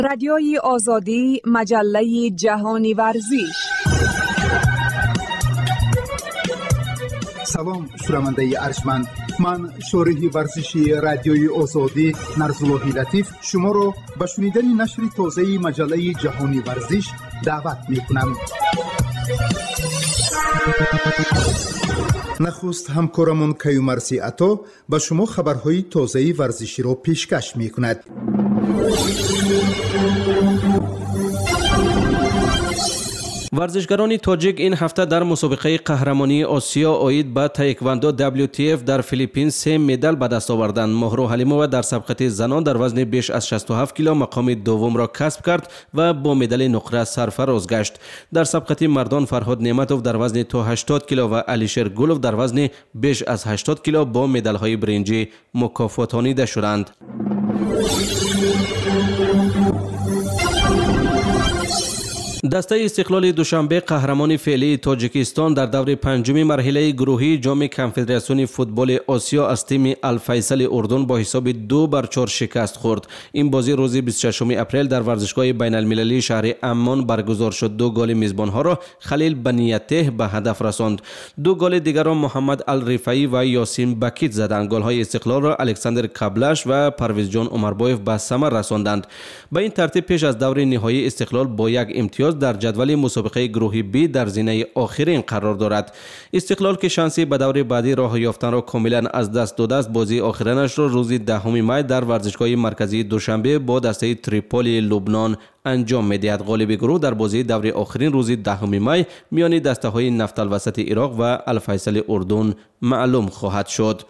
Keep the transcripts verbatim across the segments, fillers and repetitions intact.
رادیوی آزادی، مجله جهانی ورزش. سلام شنونده ارجمند، من شارح ورزشی رادیوی آزادی نرزاللهی لطیف شما را به شنیدن نشر تازه مجله جهانی ورزش دعوت می‌کنم. نخست همکارمون کیومرثی عطا به شما خبرهای تازه ورزشی را پیشکش می‌کند. ورزشکاران تاجیک این هفته در مسابقه قهرمانی آسیا آید به تایکواندو دبلیو تی اف در فیلیپین سه مدال به دست آوردند. مهرو حلیمووا در سبقت زنان در وزن بیش از شصت و هفت کیلو مقام دوم را کسب کرد و با مدال نقره سرفراز گشت. در سبقت مردان فرهاد نعمتوف در وزن تا هشتاد کیلو و علیشیر گولوف در وزن بیش از هشتاد کیلو با مدال های برنجی مکافاتانیده شدند. دسته استقلال دوشنبه قهرمان فعلی تاجیکستان در دور پنجم مرحله گروهی جام کنفدراسیون فوتبال آسیا از تیم الفیصل اردن با حساب دو بر چهار شکست خورد. این بازی روز بیست و ششم اپریل در ورزشگاه بین المللی شهر عمان برگزار شد. دو گل میزبانها را خلیل بنیته به هدف رساند. دو گل دیگر را محمد الرفاعی و یاسین بکیت زدند. گل‌های استقلال را الکساندر کابلش و پرویز جان عمربایف به ثمر رساندند. به این ترتیب پیش از دور نهایی استقلال با یک امتیاز در جدول مسابقه گروهی بی در زینه آخرین قرار دارد. استقلال که شانسی به دور بعدی راه یافتن را کاملا از دست داده است، بازی آخرینش را روز دهم می در ورزشگاه مرکزی دوشنبه با دسته تریپولی لبنان انجام می‌دهد. غالب گروه در بازی دور آخرین روز دهم می میان دسته‌های نفت الوسط عراق و الفیصل اردن معلوم خواهد شد.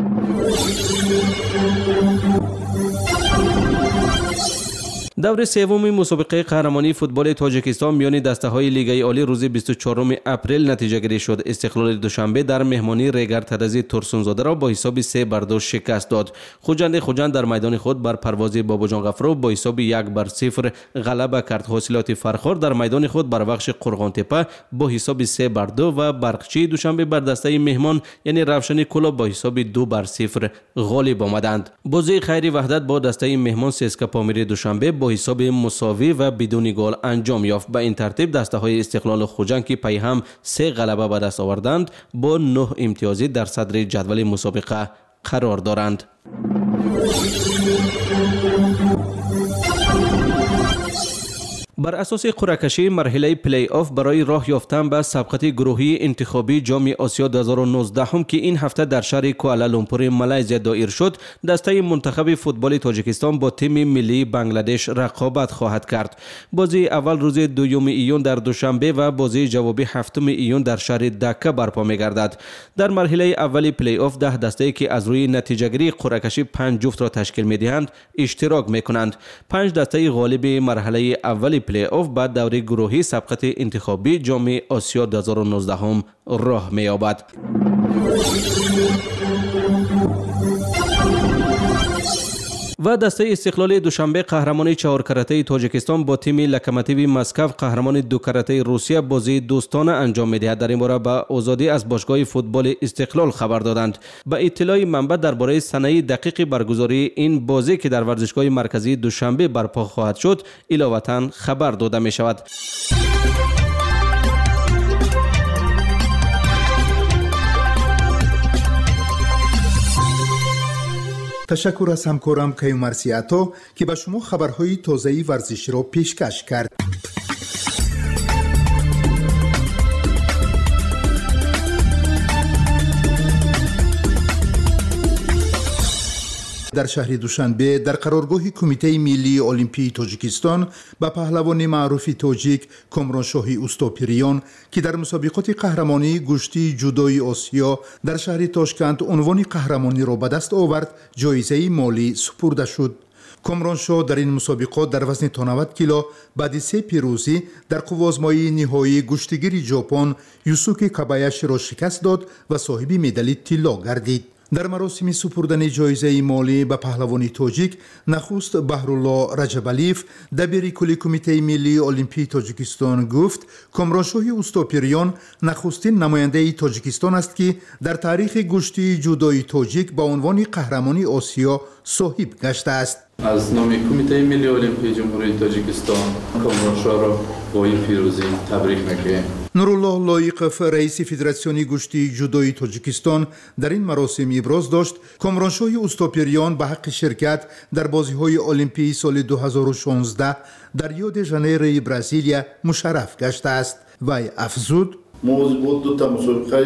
دور سوم مسابقه قهرمانی فوتبال تاجیکستان میان دسته‌های لیگ عالی روز بیست و چهارم اپریل نتیجه گیری شد. استقلال دوشنبه در مهمانی ریگر تدزی ترسونزاده را با حساب سه بر دو شکست داد. خوجند خوجند در میدان خود بر پرواز باباجان غفرو با حساب یک بر صفر غلبه کرد. حاصلات فرخار در میدان خود بر بخش قرغانتپه با حساب سه بر دو و برقچی دوشنبه بر دسته مهمان یعنی روشن کلا با حساب دو بر صفر غالب آمدند. بازی خیری وحدت با دسته مهمان سیسکا پامیر دوشنبه با حساب مساوی و بدون گل انجام یافت. به این ترتیب دسته های استقلال خوجند که پی هم سه غلبه به دست آوردند با نه امتیازی در صدر جدول مسابقه قرار دارند. بر اساس قرعه کشی مرحله پلی آف برای راه یافتن به سبقت گروهی انتخابی جام آسیا دو هزار و نوزده هم که این هفته در شهر کوالالامپور مالزی دایر شد، دسته منتخب فوتبال تاجیکستان با تیم ملی بنگلادش رقابت خواهد کرد. بازی اول روز دوم ایون در دوشنبه و بازی جوابی هفتم ایون در شهر دکه برپا می‌گردد. در مرحله اول پلی آف ده دسته که از روی نتیجه گیری قرعه کشی پنج جفت را تشکیل می‌دهند اشتراک می‌کنند. پنج دسته غالب مرحله اول پلی آف بعد دوره گروهی سبقت انتخابی جام آسیا دو هزار و نوزده هم راه می‌یابد. و دسته استقلال دوشنبه قهرمان چهار کرته تاجیکستان با تیم لوکوموتیو مسکو قهرمان دو کرته روسیه بازی دوستانه انجام می‌دهد. در این باره به آزادی از باشگاه فوتبال استقلال خبر دادند. به اطلاع منبع درباره سنه دقیق برگزاری این بازی که در ورزشگاه مرکزی دوشنبه برپا خواهد شد علاوه خبر داده می‌شود. تشکر از همکارم کیومرثی عطا که به شما خبرهای تازه ورزشی را پیشکش کرد. در شهر دوشنبه در قرارگاه کمیته ملی المپی تاجیکستان به پهلوان معروف تاجیک کامرانشاهی اوستاپیریان که در مسابقات قهرمانی گشتی جودوی آسیا در شهر تاشکند عنوان قهرمانی را به دست آورد، جایزه مالی سپرده شد. کامرانشاه در این مسابقات در وزن تا نود کیلو بعد سه پیروزی در قوازمایی نهایی گشتگیر ژاپن یوسوکی کابایاشی را شکست داد و صاحب مدال طلا گردید. در مراسم سپردن جایزه مالی به پهلوانی تاجیک نخست بهرالله رجبالیف دبیر کل کمیته ملی المپی تاجیکستان گفت کامرانشاه اوستاپیریان نخستین نماینده تاجیکستان است که در تاریخ گشتی جودوی تاجیک با عنوان قهرمانی آسیا صاحب گشته است. از نام کمیته ملی المپی جمهوری تاجیکستان کامرانشاه را با این پیروزی تبریک میگویم. نورالله لایقف رئیس فدراسیون گشتی جودوی تاجیکستان در این مراسم ابراز داشت کامرانشاه اوستاپیریان به حق شرکت در بازی‌های المپی سال دو هزار و شانزده در ریو د ژانیروی برزیلیا مشرف گشته است. وی افزود موضوع بود دو تا مسابقه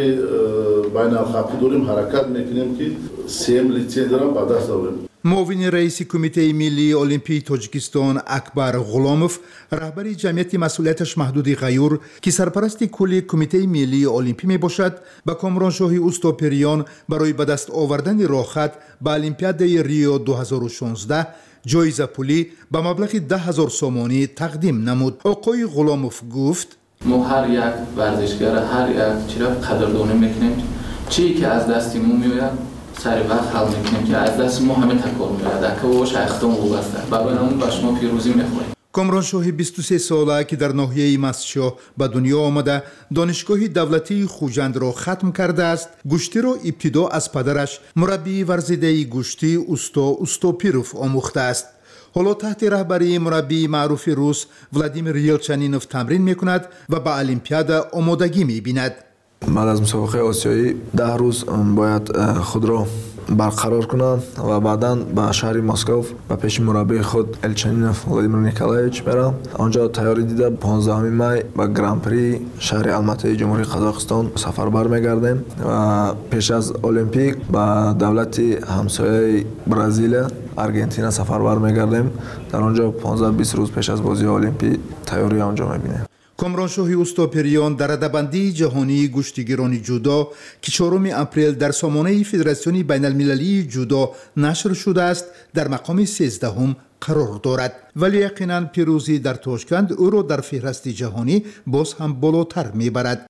بین الخطی داریم حرکت میکنیم که سیم لیسانس دارم به دست آوریم. معاون رئیس کمیته ملی المپی تاجیکستان اکبر غلاموف رهبر جمعیت مسئولیتش محدود غیور که سرپرست کل کمیته ملی المپی می باشد به کامرانشاه اوستاپیریان برای به دست آوردن راهخط به المپیاد ریو دو هزار و شانزده جایزه پولی به مبلغ ده هزار سومانی تقدیم نمود. آقای غلاموف گفت ما هر یک ورزشگر هر یک چیز را قدردانی میکنیم چی که از دستی ما میآید سری وقت حل میکنیم که از دست ما همه تکار میاد که او شیختان وابسته برای همون به شما پیروزی میخواهیم. کامرانشاه بیست و سه ساله که در ناحیه مسجد به دنیا آمده دانشگاه دولتی خوجند را ختم کرده است گشتی را ابتدا از پدرش مربی ورزیده گشتی اوستا اوستاپیروف آموخته است. حالا تحت رهبری مربی معروف روس ولادیمیر یلچنینوف تمرین میکند و به المپیاد آمادگی میبیند. بعد از مسابقه آسیایی ده روز باید خود را برقرار کنند و بعدا به شهر مسکو و پیش مربی خود الچنینوف ولادیمیر نیکولایویچ برم. آنجا تیاری دیده پانزدهم می به گران پری شهر الماتی جمهوری قزاقستان سفربر میگردیم و پیش از المپیک به دولت همسایه برزیل آرژانتین سفربر میگردیم. در آنجا پانزده بیست روز پیش از بازی المپی تیاری آنجا میبینیم. کامرانشاه اوستاپیریان در رده‌بندی جهانی گشتیگیران جودو که چهارم اپریل در سامانه فدراسیون بین المللی جودو نشر شده است در مقام سیزدهم قرار دارد ولی یقینا پیروزی در تاشکند او را در فهرست جهانی باز هم بالاتر میبرد.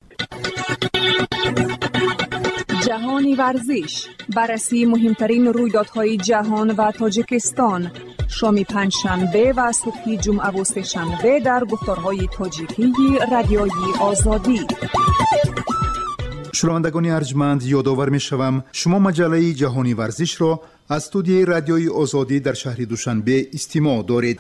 جهانی ورزش بررسی مهمترین رویدادهای جهان و تاجیکستان شام پنجشنبه و صبح جمعه و سه‌شنبه در گفتارهای تاجیکی رادیوی آزادی. شنوندگان ارجمند یادآور می‌شوم شما مجله جهانی ورزش را از استودیوی رادیوی آزادی در شهر دوشنبه استماع دارید.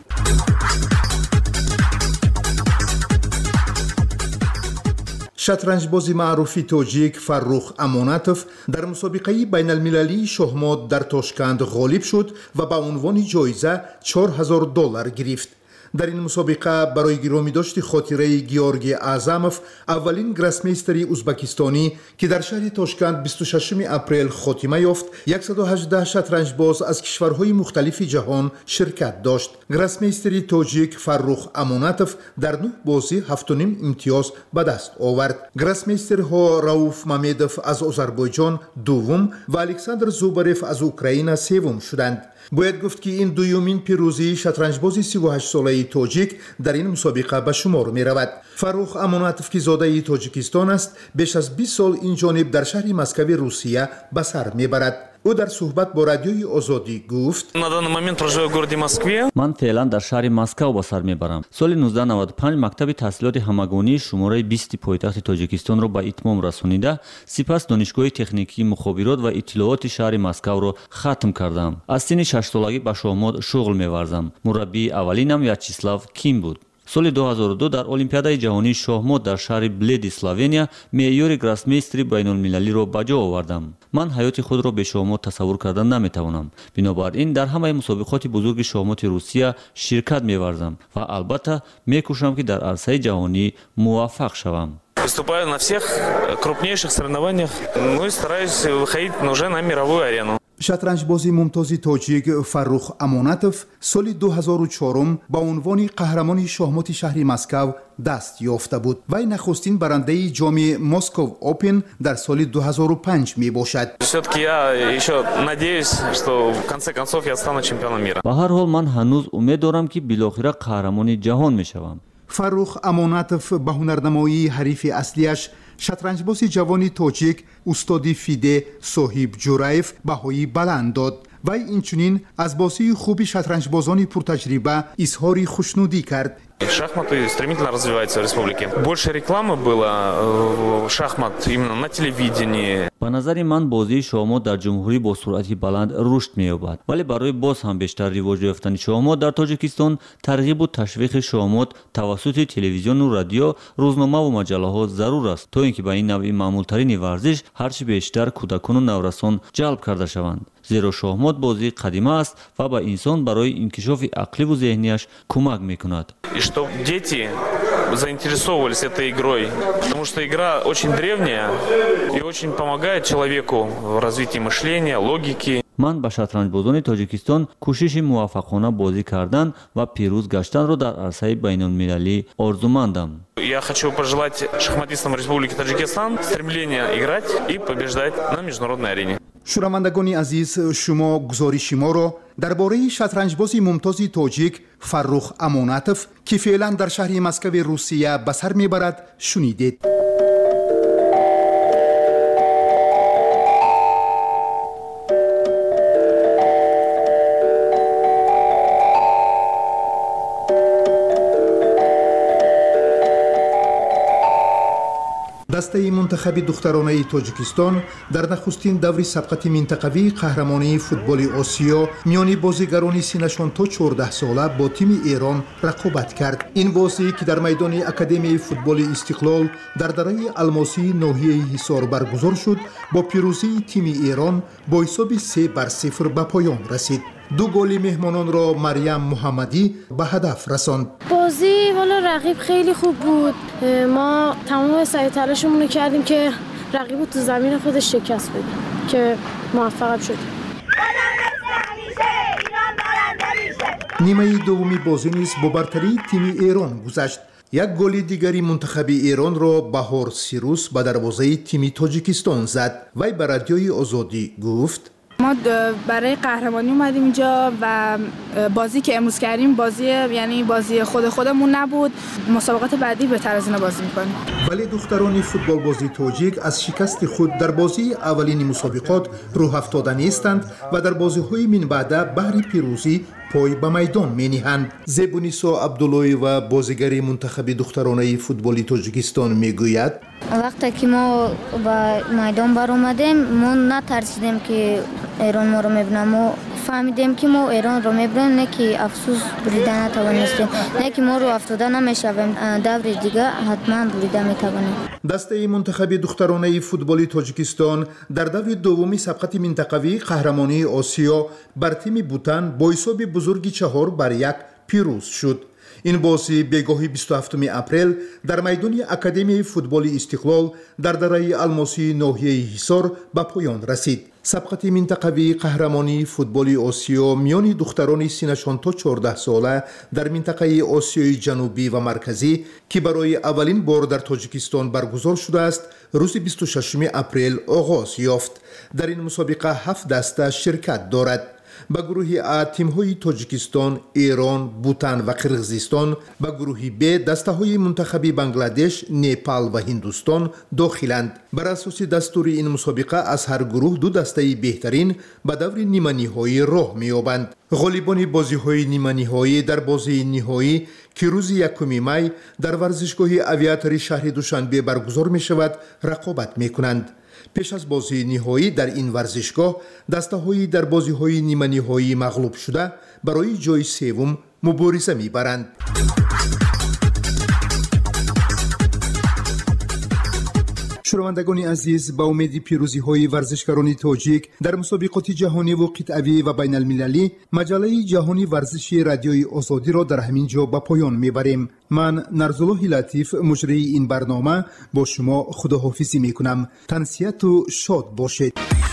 شطرنج بازی معروفی تاجیک فرخ امانتوف در مسابقه بین المللی شاهمات در تاشکند غالب شد و به عنوان جایزه چهار هزار دلار گرفت. در این مسابقه برای گرامی داشت خاطره گیورگی اعظموف اولین گراسمیستری ازبکستانی که در شهر تاشکند بیست و ششم اپریل خاتمه یافت صد و هجده شطرنج باز از کشورهای مختلف جهان شرکت داشت. گراسمیستری تاجیک فرخ امانتوف در نه بازی هفت و نیم امتیاز به دست آورد. گراسمیسترها راوف مامیدوف از آذربایجان دوم و الکساندر زوبارف از اوکراین سوم شدند. باید گفت که این دومین پیروزی شطرنجباز سی و هشت ساله تاجیک در این مسابقه به شمار می رود. فرخ امانتوف که زاده تاجیکستان است بیش از بیست سال این جانب در شهر مسکو روسیه به سر می برد. او در صحبت با رادیوی آزادی گفت من فعلا در شهر مسکو به سر میبرم. سال نوزده نود و پنج مکتب تحصیلات همگانی شماره بیست پایتخت تاجیکستان را به اتمام رسانیده سپس دانشگاه تکنیکی مخابرات و اطلاعات شهر مسکو را ختم کردم. از سن شش سالگی به شاهمات شغل میورزم. مربی اولینم ویاچسلاو کیم بود. سال دو هزار و دو در المپیادای جهانی شاهمات در شهر بلید اسلوونیا معیار گراسمیستری بین المللی را به جا آوردم. من حیات خود را به شاهمات تصور کردن نمیتوانم. بنابراین در همه مسابقات بزرگ شاهمات روسیه شرکت میورزم و البته میکوشم که در عرصه جهانی موفق شوم. Выступаю на всех крупнейших соревнованиях, ну и стараюсь выходить уже на мировую арену. شطرنج بازی ممتاز تاجیک فرخ امانتوف سال دو هزار و چهار با عنوان قهرمان شاهمات شهر مسکو دست یافته بود. وی نخستین برنده جام مسکو اوپن در سال دو هزار و پنج می باشد. Все-таки я еще надеюсь, что в конце концов я стану чемпионом мира. به هر حال من هنوز امید دارم که بالاخره قهرمان جهان میشوم. فروخ امانتوف به هنرنمایی حریف اصلیش شطرنجباز جوان تاجیک استاد فیده صاحب جورایف بهایی بلند داد و اینچنین از بازی خوبی شطرنجبازان پرتجربه اظهار خوشنودی کرد. Шахматы стремительно развиваются в республике. Больше рекламы было шахмат именно на телевидении. ба назари ман бозии шахмат дар ҷумҳурӣ бо суръати баланд рушд меёбад. Вале барои боз ҳам бештар ривоҷ ёфтани шахмат дар Тоҷикистон тарғибу ташвиқи шахмат тавассути телевизиону радио, рӯзномаву маҷаллаҳо зарур аст, то ин ки ба ин навъи маъмултарини варзиш ҳарчи бештар кӯдакону наврасон ҷалб карда шаванд. зеро шахмат бозии қадима аст ва ба инсон барои инкишофи ақливу зеҳнияш кӯмак мекунад. И чтобы дети заинтересовывались этой игрой, потому что игра очень древняя и очень помогает человеку в развитии мышления, логики. ман ба шатранҷбозони Тоҷикистон кӯшиши муваффақона бозӣ кардан ва пирӯз гаштанро дар арсаи байнулмилалӣ орзумандам. Я хочу пожелать шахматистам Республики Таджикистан стремления играть и побеждать на международной арене. шунавандагони азиз, шумо гузориши моро дар бораи шатранҷбози мумтози тоҷик Фаррух Амонатов ки феълан дар шаҳри Москваи Русия ба сар мебарад шунидед. дастаи мунтахаби духтаронаи Тоҷикистон дар нахустин даври сабқати минтақавии қаҳрамонии футболи Осиё миёни бозигарони синашон то чордаҳ сола бо тими Эрон рақобат кард. ин бозӣ ки дар майдони Академияи футболи Истиқлол дар дараи Алмосии ноҳияи Ҳисор баргузор шуд, бо пирӯзии тими Эрон бо ҳисоби се бар сифр ба поён расид. ду голи меҳмононро Марьям Муҳаммадӣ ба ҳадаф расонд. بازی والا رقیب خیلی خوب بود. ما تمام سعی تلاشمون رو کردیم که رقیب رو تو زمین خودش شکست بدیم که موفق شدیم. нимаи дуввуми бозӣ низ бо бартарии тими Эрон гузашт. як голи дигари мунтахаби Эронро Баҳор Сирус ба дарвозаи тими Тоҷикистон зад. вай ба радиои Озодӣ гуфт: ما برای قهرمانی اومدیم اینجا و بازی که امروز کردیم بازی یعنی بازی خود خودمون نبود. مسابقات بعدی بهتر از اینا بازی می‌کنیم. ولی دختران فوتبال بازی تاجیک از شکست خود در بازی اولین مسابقات رو افتاده نیستند و در بازی‌های من بعد بهر پیروزی پای به میدان می‌نهند. زیبونیسا عبداللهی و بازیگر منتخب دخترانه فوتبال تاجیکستان میگوید: وقتی که ما به میدان برآمدیم ما نترسیدیم که ایران ما رو میبینم و فهمیدیم که ما ایران رو میبینیم، نه که افسوس بریده نتوانستیم، نه که ما رو افتاده نمیشویم، دور دیگه حتما بریده میتوانیم. دسته منتخب دخترانه فوتبال تاجیکستان در دور دومی سبقت منطقوی قهرمانی آسیا بر تیم بوتان با حساب بزرگی چهار بر یک پیروز شد. این بازی بگاهی بیست و هفتم اپریل در میدان اکادمیای فوتبال استقلال در دره‌ی الماسی ناحیه حصار به پایان رسید. سبقت منطقوی قهرمانی فوتبال آسیا میان دختران سنشان تا چهارده ساله در منطقه آسیای جنوبی و مرکزی که برای اولین بار در تاجیکستان برگزار شده است، روز بیست و ششم اپریل آغاز یافت. در این مسابقه هفت دسته شرکت دارد. با گروه A تیم‌های تاجیکستان، ایران، بوتان و قرغیزستان، با گروه B دسته‌های منتخبی بنگلادش، نیپال و هندوستان داخلند. بر اساس دستور این مسابقه از هر گروه دو دسته بهترین به دور نیمه نهایی راه می‌یابند. غالبان بازی‌های نیمه نهایی در بازی نهایی که روز یکم می در ورزشگاه آویاتور شهر دوشنبه برگزار می‌شود، رقابت می‌کنند. پیش از بازی نهایی در این ورزشگاه دسته‌هایی در بازی‌های نیمه نهایی مغلوب شده برای جای سوم مبارزه می‌برند. شنوندگان عزیز، با امید پیروزی‌های ورزشکاران تاجیک در مسابقات جهانی و قطعی و بین المللی، مجله جهانی ورزشی رادیوی آزادی را در همین جا به پایان می‌بریم. من نرزالله لطیف مجری این برنامه با شما خداحافظی می‌کنم. تنسیت و شاد باشید.